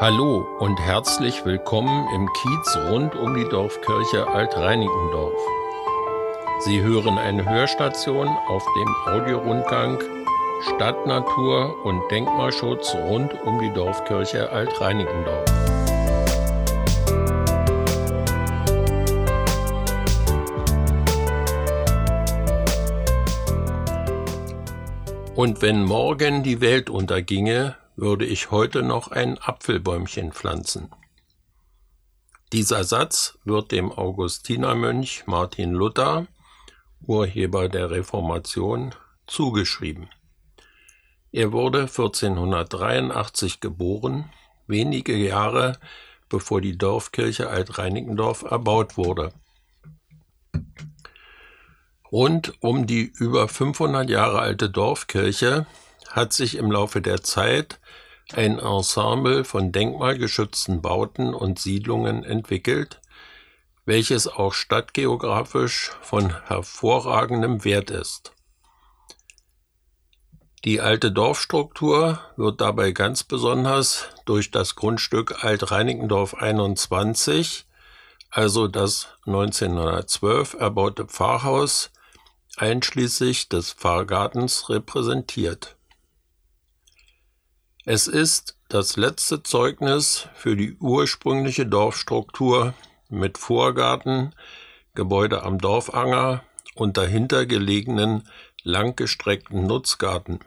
Hallo und herzlich willkommen im Kiez rund um die Dorfkirche Alt-Reinickendorf. Sie hören eine Hörstation auf dem Audiorundgang Stadt, Natur und Denkmalschutz rund um die Dorfkirche Alt-Reinickendorf. Und wenn morgen die Welt unterginge, würde ich heute noch ein Apfelbäumchen pflanzen. Dieser Satz wird dem Augustinermönch Martin Luther, Urheber der Reformation, zugeschrieben. Er wurde 1483 geboren, wenige Jahre bevor die Dorfkirche Alt-Reinickendorf erbaut wurde. Rund um die über 500 Jahre alte Dorfkirche hat sich im Laufe der Zeit ein Ensemble von denkmalgeschützten Bauten und Siedlungen entwickelt, welches auch stadtgeografisch von hervorragendem Wert ist. Die alte Dorfstruktur wird dabei ganz besonders durch das Grundstück Alt-Reinickendorf 21, also das 1912 erbaute Pfarrhaus, einschließlich des Pfarrgartens repräsentiert. Es ist das letzte Zeugnis für die ursprüngliche Dorfstruktur mit Vorgarten, Gebäude am Dorfanger und dahinter gelegenen langgestreckten Nutzgarten.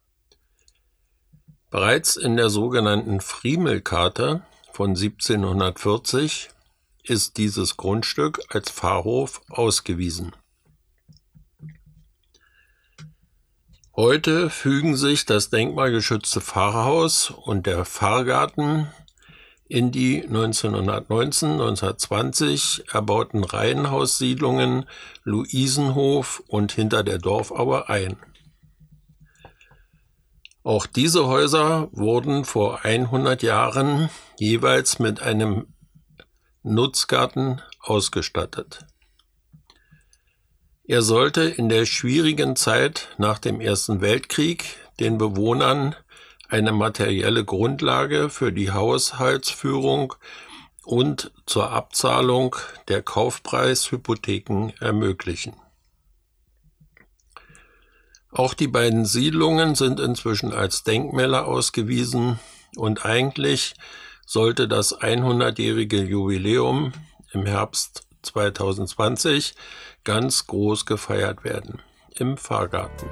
Bereits in der sogenannten Friemelkarte von 1740 ist dieses Grundstück als Pfarrhof ausgewiesen. Heute fügen sich das denkmalgeschützte Pfarrhaus und der Pfarrgarten in die 1919/1920 erbauten Reihenhaussiedlungen Luisenhof und hinter der Dorfaue ein. Auch diese Häuser wurden vor 100 Jahren jeweils mit einem Nutzgarten ausgestattet. Er sollte in der schwierigen Zeit nach dem Ersten Weltkrieg den Bewohnern eine materielle Grundlage für die Haushaltsführung und zur Abzahlung der Kaufpreishypotheken ermöglichen. Auch die beiden Siedlungen sind inzwischen als Denkmäler ausgewiesen und eigentlich sollte das 100-jährige Jubiläum im Herbst 2020 ganz groß gefeiert werden, im Pfarrgarten.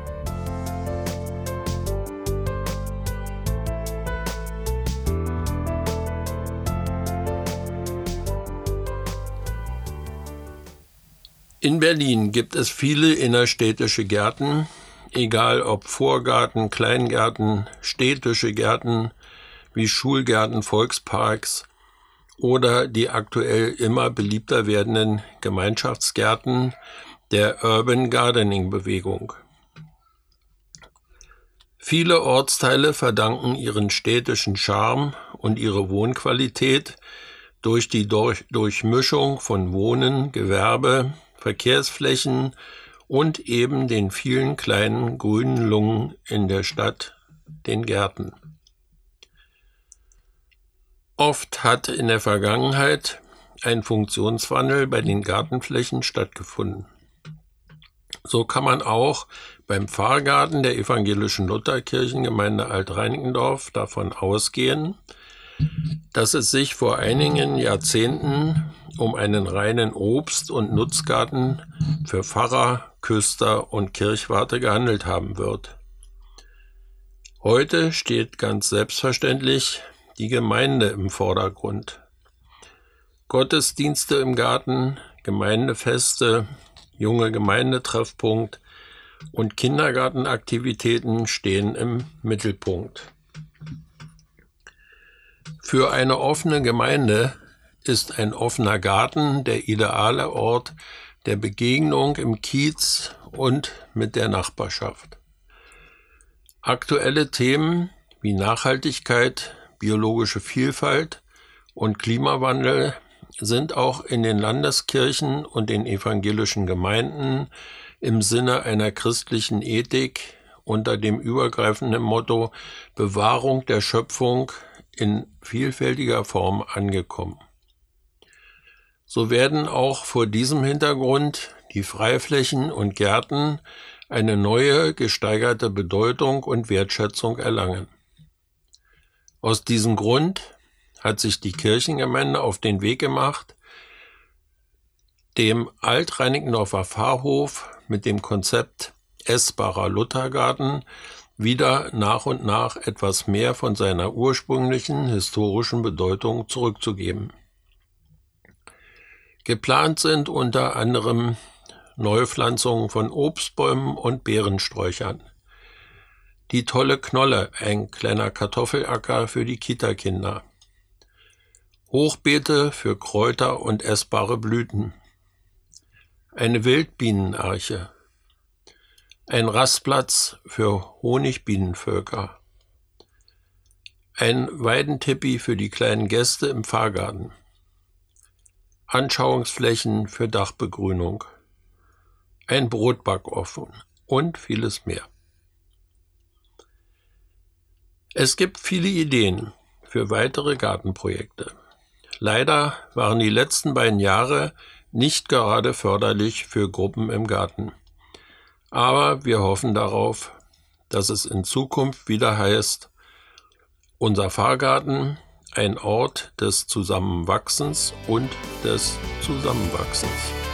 In Berlin gibt es viele innerstädtische Gärten, egal ob Vorgarten, Kleingärten, städtische Gärten wie Schulgärten, Volksparks oder die aktuell immer beliebter werdenden Gemeinschaftsgärten der Urban Gardening-Bewegung. Viele Ortsteile verdanken ihren städtischen Charme und ihre Wohnqualität durch die Durchmischung von Wohnen, Gewerbe, Verkehrsflächen und eben den vielen kleinen grünen Lungen in der Stadt, den Gärten. Oft hat in der Vergangenheit ein Funktionswandel bei den Gartenflächen stattgefunden. So kann man auch beim Pfarrgarten der evangelischen Lutherkirchengemeinde Alt-Reinickendorf davon ausgehen, dass es sich vor einigen Jahrzehnten um einen reinen Obst- und Nutzgarten für Pfarrer, Küster und Kirchwarte gehandelt haben wird. Heute steht ganz selbstverständlich die Gemeinde im Vordergrund. Gottesdienste im Garten, Gemeindefeste, junge Gemeindetreffpunkt und Kindergartenaktivitäten stehen im Mittelpunkt. Für eine offene Gemeinde ist ein offener Garten der ideale Ort der Begegnung im Kiez und mit der Nachbarschaft. Aktuelle Themen wie Nachhaltigkeit, biologische Vielfalt und Klimawandel sind auch in den Landeskirchen und den evangelischen Gemeinden im Sinne einer christlichen Ethik unter dem übergreifenden Motto Bewahrung der Schöpfung in vielfältiger Form angekommen. So werden auch vor diesem Hintergrund die Freiflächen und Gärten eine neue, gesteigerte Bedeutung und Wertschätzung erlangen. Aus diesem Grund hat sich die Kirchengemeinde auf den Weg gemacht, dem Alt-Reinickendorfer Pfarrhof mit dem Konzept essbarer Luthergarten wieder nach und nach etwas mehr von seiner ursprünglichen historischen Bedeutung zurückzugeben. Geplant sind unter anderem Neupflanzungen von Obstbäumen und Beerensträuchern. Die tolle Knolle, ein kleiner Kartoffelacker für die Kita-Kinder. Hochbeete für Kräuter und essbare Blüten. Eine Wildbienenarche. Ein Rastplatz für Honigbienenvölker. Ein Weidentipi für die kleinen Gäste im Pfarrgarten. Anschauungsflächen für Dachbegrünung. Ein Brotbackofen und vieles mehr. Es gibt viele Ideen für weitere Gartenprojekte. Leider waren die letzten beiden Jahre nicht gerade förderlich für Gruppen im Garten. Aber wir hoffen darauf, dass es in Zukunft wieder heißt, unser Pfarrgarten, ein Ort des Zusammenwachsens und des Zusammenwachsens.